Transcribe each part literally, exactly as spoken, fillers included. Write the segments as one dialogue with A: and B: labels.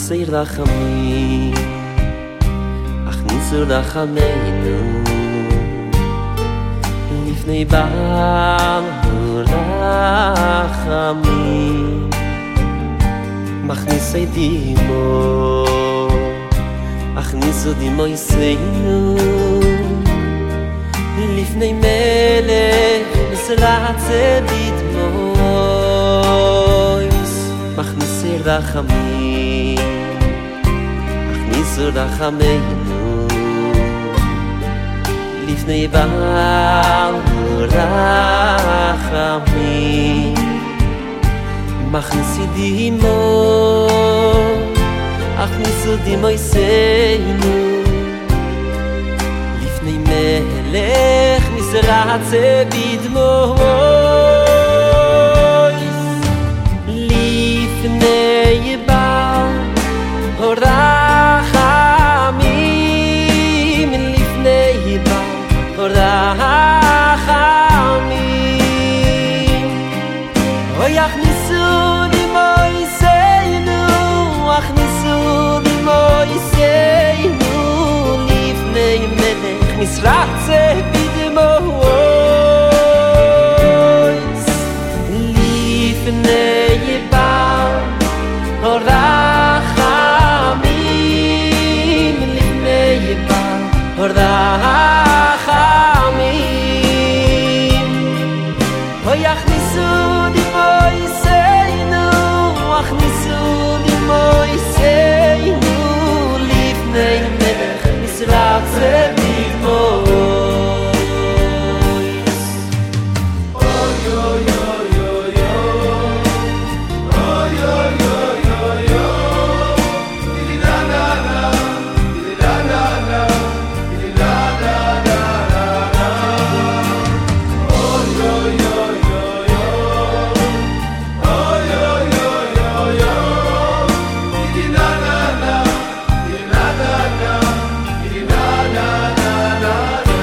A: מכניסי רחמים, הכניסו רחמנו לפני בעל רחמים. מכניסי דימו, הכניסו דימו יסיינו לפני מלך מסרצה בדמויס. מכניסי רחמים, הכניסו רחמנו לפני בעל רחמים. מכניסי דימו, הכניסו דימו יסיינו לפני מלך מסרצה בדמויס. לפני בעל רחמים, לפני בעל רחמים. אוי הכניסו דימו יסיינו, הכניסו דימו יסיינו לפני מלך מסרצה בדמויס. לפני בעל רחמים, לפני בעל רחמים. אוי הכניסו דימו יסיינו, הכניסו דימו יסיינו לפני מלך מסרצה בדמויס. אוי אוי אוי אוי אוי אוי אוי אוי אוי לה לה לה לה לה לה לה לה לה לה. אוי אוי אוי אוי אוי אוי אוי אוי אוי לה לה לה לה לה לה לה לה לה.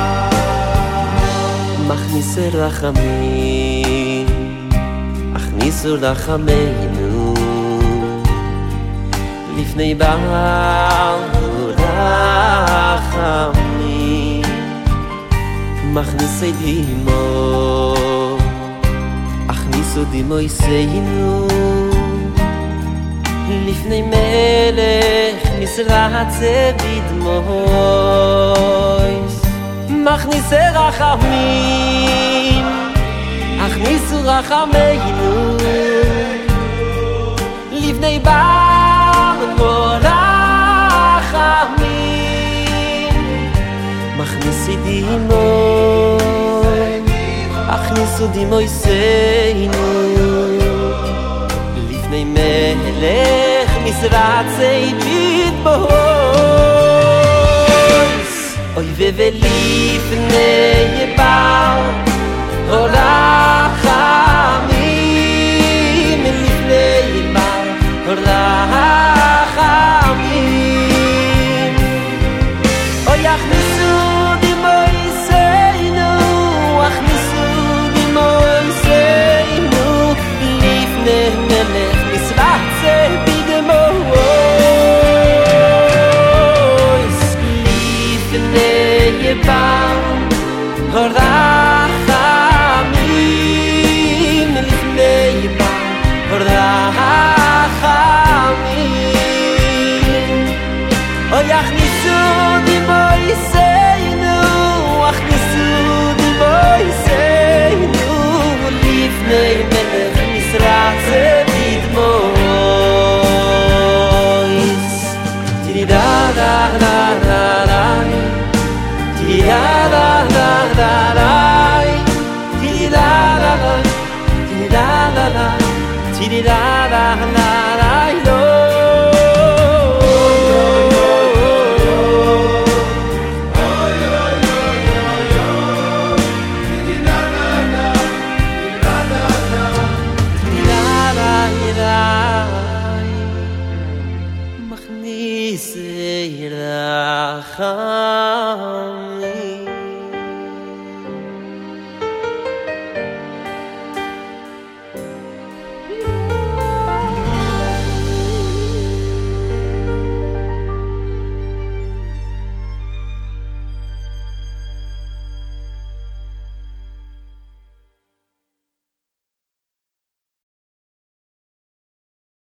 A: מכניסי רחמים, הכניסו רחמנו לפני בעל רחמים. מכניסי דימו, הכניסו דימו יסיינו לפני מלך מסרצה בדמויס. מכניסי רחמים, הכניסו רחמנו לפני בעל רחמים. מכניסי דימו, הכניסו דימו יסיינו לפני מלך מסרצה בדמויס. אוי ולפני בעל רחמים, לפני בעל רחמים. אוי הכניסו דימו יסיינו, הכניסו דימו יסיינו לפני מלך מסרצה בדמויס. לפני בעל רחמים, לפני בעל רחמים. אוי הכניסו דימו יסיינו, הכניסו דימו יסיינו לפני מלך מסרצה בדמויס. תידה דה דה דה דה, תידה דה דה דה דה, תידה דה דה, תידה דה דה, תידה דה דה.